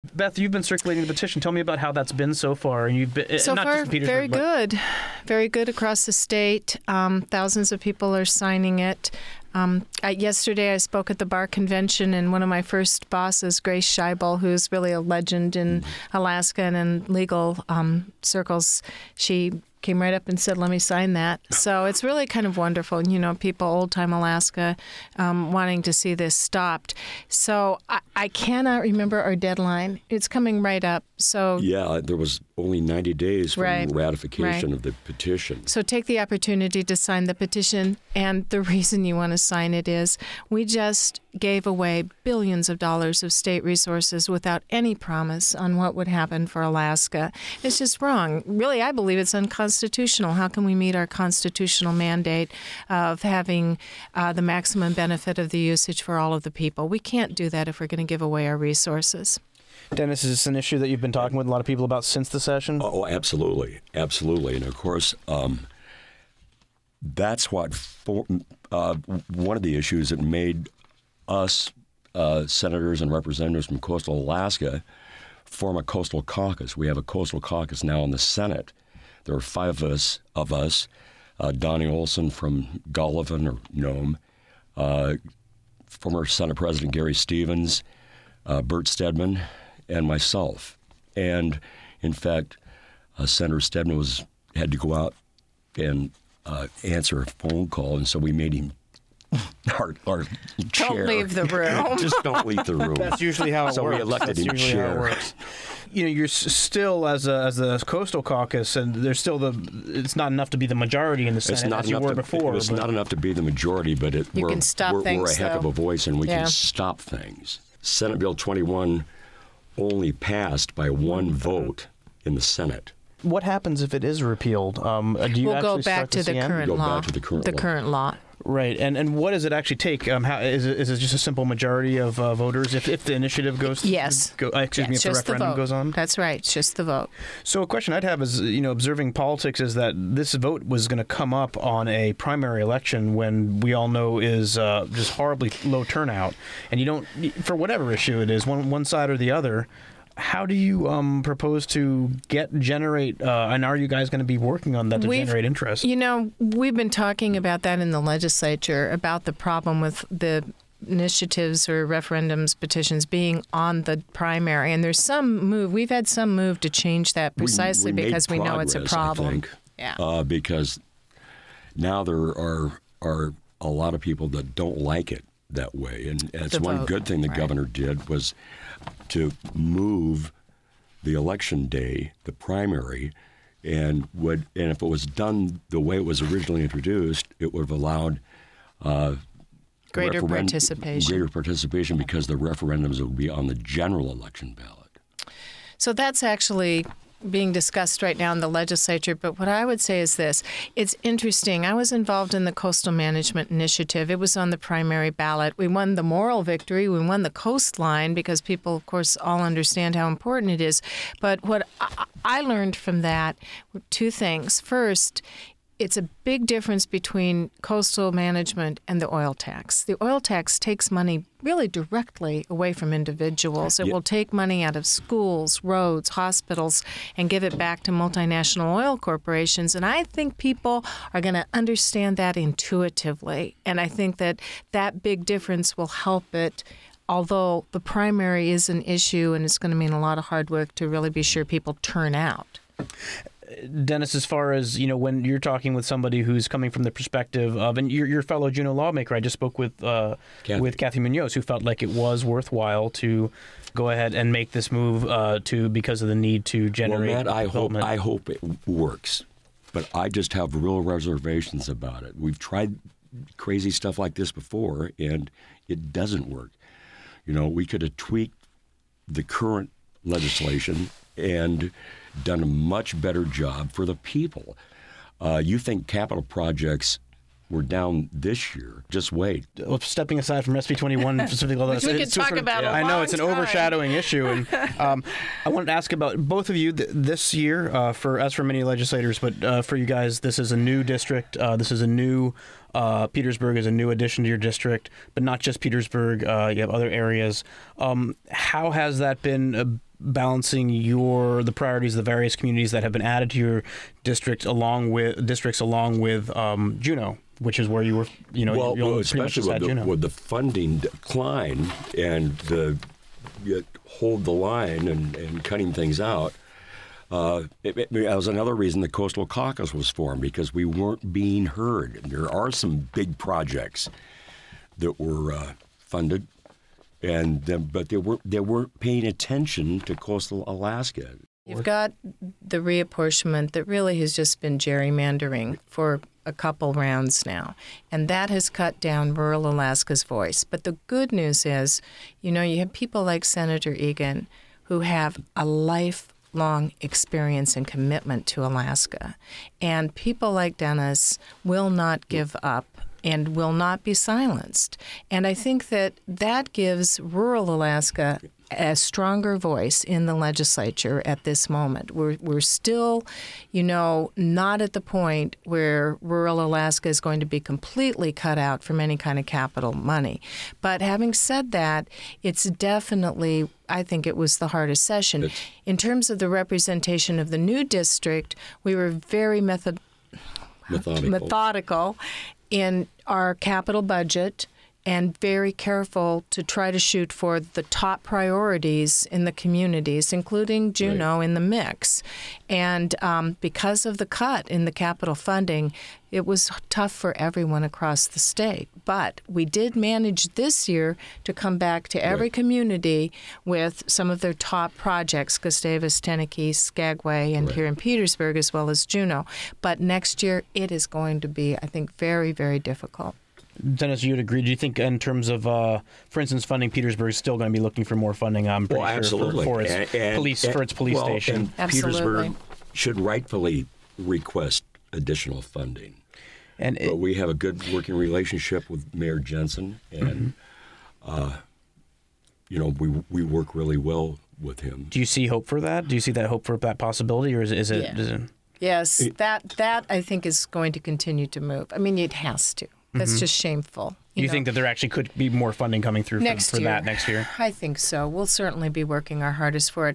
Beth, you've been circulating the petition. Tell me about how that's been so far. And you've been so not far, just in Petersburg, very good across the state. Thousands of people are signing it. Yesterday, I spoke at the bar convention, and one of my first bosses, Grace Scheibel, who's really a legend in Alaska and in legal circles, she came right up and said, let me sign that. So it's really kind of wonderful, people, old-time Alaska, wanting to see this stopped. So I cannot remember our deadline. It's coming right up. So yeah, there was only 90 days from ratification of the petition. So take the opportunity to sign the petition. And the reason you want to sign it is we just gave away billions of dollars of state resources without any promise on what would happen for Alaska. It's just wrong. Really, I believe it's unconstitutional. How can we meet our constitutional mandate of having the maximum benefit of the usage for all of the people? We can't do that if we're going to give away our resources. Dennis, is this an issue that you've been talking with a lot of people about since the session? Oh, absolutely. Absolutely. And of course, that's what one of the issues that made us, senators and representatives from coastal Alaska, form a coastal caucus. We have a coastal caucus now in the Senate. There are 5 of us, Donnie Olson from Golovin or Nome, former Senate President Gary Stevens, Bert Stedman, and myself. And in fact, Senator Stedman had to go out and answer a phone call, and so we made him our chair. Don't leave the room. Just don't leave the room. That's usually how it works. So we elected him chair. You're still as a coastal caucus, and there's still it's not enough to be the majority in the Senate as you were before. It's not enough to be the majority, but we're a heck of a voice, and we can stop things. Senate Bill 21 only passed by 1 vote in the Senate. What happens if it is repealed? We'll go back to the current law. Back to the current law. Right, and what does it actually take? Is it just a simple majority of voters if the initiative goes? Yes. If the referendum goes on? That's right, it's just the vote. So a question I'd have is, observing politics, is that this vote was going to come up on a primary election when we all know is just horribly low turnout, and you don't, for whatever issue it is, one side or the other. How do you propose to generate, and are you guys going to be working on that to generate interest? We've been talking about that in the legislature, about the problem with the initiatives or referendums, petitions being on the primary. And there's some move, we've had some move to change that precisely because we know it's a problem. I think, because now there are a lot of people that don't like it that way. And that's one good thing the governor did was to move the election day, the primary, and if it was done the way it was originally introduced, it would have allowed greater participation because the referendums would be on the general election ballot. So that's actually being discussed right now in the legislature, but what I would say is this. It's interesting. I was involved in the Coastal Management Initiative. It was on the primary ballot. We won the moral victory. We won the coastline because people, of course, all understand how important it is. But what I learned from that were 2 things. First, it's a big difference between coastal management and the oil tax. The oil tax takes money really directly away from individuals. It will take money out of schools, roads, hospitals, and give it back to multinational oil corporations. And I think people are going to understand that intuitively. And I think that big difference will help it, although the primary is an issue and it's going to mean a lot of hard work to really be sure people turn out. Dennis, as far as, when you're talking with somebody who's coming from the perspective of, and your fellow Juneau lawmaker, I just spoke with Kathy Munoz, who felt like it was worthwhile to go ahead and make this move because of the need to generate development. I hope it works, but I just have real reservations about it. We've tried crazy stuff like this before, and it doesn't work. We could have tweaked the current legislation and done a much better job for the people. You think capital projects were down this year? Just wait. Well, stepping aside from SB 21, specifically, which we can talk about. I know it's an overshadowing issue, and I wanted to ask about both of you this year. For many legislators, but for you guys, this is a new district. This is a new. Petersburg is a new addition to your district, but not just Petersburg. You have other areas. How has that been balancing the priorities of the various communities that have been added to your district along with Juneau, which is where you were, well, pretty much just had Juneau. with the funding decline and you hold the line and cutting things out. That was another reason the Coastal Caucus was formed, because we weren't being heard. There are some big projects that were funded, but they weren't paying attention to coastal Alaska. You've got the reapportionment that really has just been gerrymandering for a couple rounds now, and that has cut down rural Alaska's voice. But the good news is, you have people like Senator Egan who have a lifelong experience and commitment to Alaska, and people like Dennis will not give up and will not be silenced. And I think that gives rural Alaska a stronger voice in the legislature at this moment. We're still, not at the point where rural Alaska is going to be completely cut out from any kind of capital money. But having said that, it's definitely, I think it was the hardest session. In terms of the representation of the new district, we were very methodical in our capital budget, and very careful to try to shoot for the top priorities in the communities, including Juneau in the mix. And because of the cut in the capital funding, it was tough for everyone across the state. But we did manage this year to come back to every community with some of their top projects, Gustavus, Tenakee, Skagway, and here in Petersburg, as well as Juneau. But next year, it is going to be, I think, very, very difficult. Dennis, you'd agree? Do you think, in terms of, for instance, funding, Petersburg is still going to be looking for more funding? I'm pretty sure absolutely. for its police station. And Petersburg should rightfully request additional funding. But we have a good working relationship with Mayor Jensen, and we work really well with him. Do you see hope for that? Do you see that hope for that possibility, or is it? Yes, that I think is going to continue to move. I mean, it has to. That's just shameful. Do you think that there actually could be more funding coming through for that next year? I think so. We'll certainly be working our hardest for it.